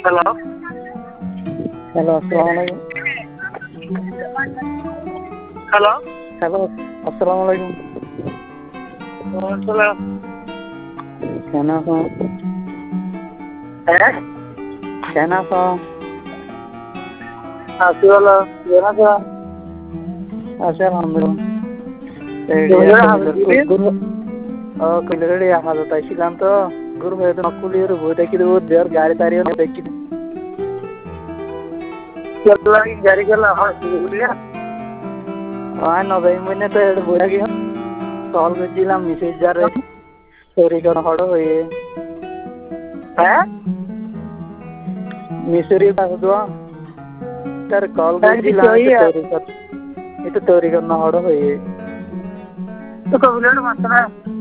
Hello hello अस्सलाम वालेकुम। Hello hello अस्सलाम वालेकुम। कहना था कहना था आशी वाला कहना था अच्छा alhamdulillah কইলে হাজত আইছিলাম তো গুরু ভাই তো নকুলির বই দেখি দেবো দেওয়ার গাড়ি তাড়িয়ে দেখি গাড়ি গেল নজাই মনে তো বইয়া গিয়ে কল করছিলাম মেসেজ যারে তরিকন হড় হয়ে মিসরি দোয়া তার কল করছিলাম এটা তরিকন হড় হয়ে তো কবিলের মাত্রা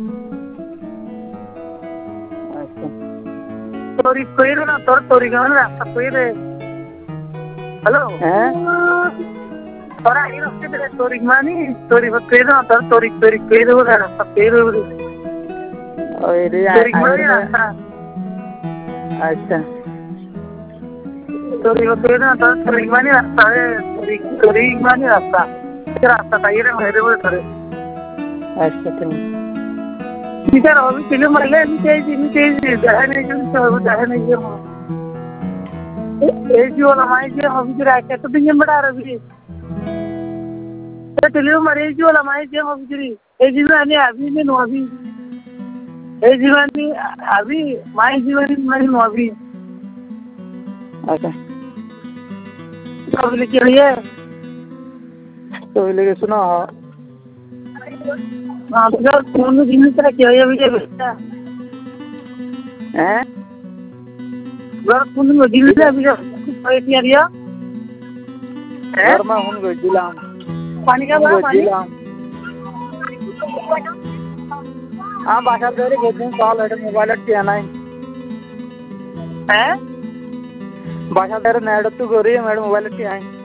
तोरी कोई ना तोरी गाँव में रास्ता कोई रे हेलो तोरा ये रास्ते पे तोरी मानी तोरी बस कोई ना तोरी कोई रे वो रास्ता कोई रे तोरी मानी रास्ता अच्छा तोरी बस कोई ना तोरी मानी रास्ता है तोरी मानी रास्ता ताई रे मेरे वो करे अच्छा ठीक बिचार अभी फिल्म मरले नहीं जाए नहीं जो एजी वाला माई जे अभी जरा के तो दिन बड़ा रवि तो फिल्म मरे एजी वाला माई जे अभी जरी एजी में आने अभी में नो अभी एजी में अभी माई जीवन में नो अभी अच्छा कब लेके आइए तो लेके सुना हाँ तो कौन दिन तरह क्या है अभी बेटा हैं घर कौन दिन तरह अभी क्या दिया घर में हूँ गोजिलाम पानी का बड़ा पानी हाँ बाहर दे रहे दिन कॉल है मोबाइल के आना है बाहर दे रहे नेट तो करिए मैडम मोबाइल के आए